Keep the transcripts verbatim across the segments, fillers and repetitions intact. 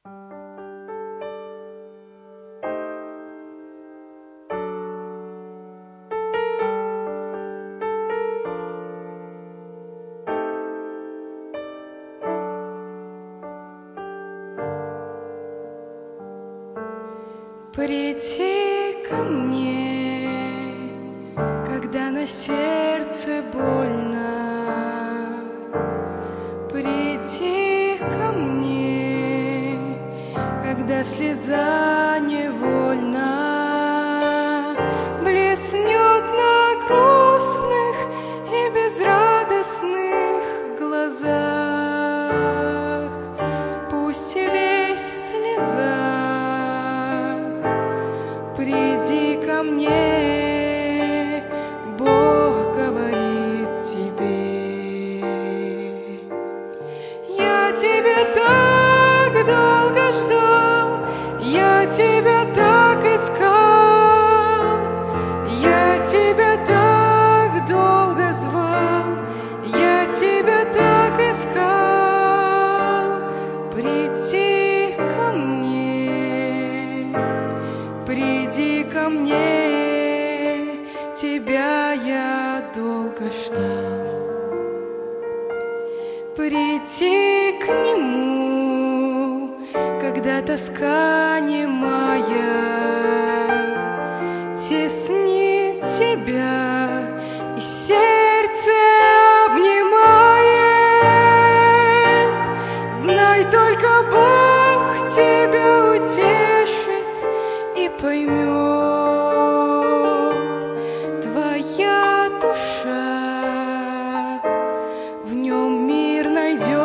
Приди ко мне, когда на сердце больно. Приди ко мне, когда слеза невольна блеснет на грустных и безрадостных глазах. Пусть весь в слезах. Приди ко мне, Бог говорит тебе. Я тебя так долго ждал, я тебя так искал, я тебя так долго звал, я тебя так искал. Приди ко мне, приди ко мне, тебя я долго ждал. Приди к нему, когда тоска немая теснит тебя и сердце обнимает. Знай, только Бог тебя утешит и поймет. Твоя душа в нем мир найдет.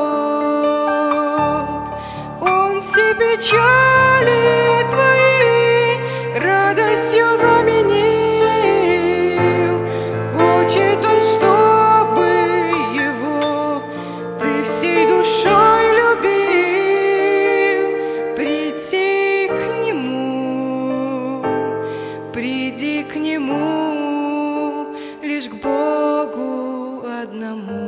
Он все печали твои радостью заменил. Хочет он, чтобы его ты всей душой любил. Приди к нему, приди к нему, лишь к Богу одному.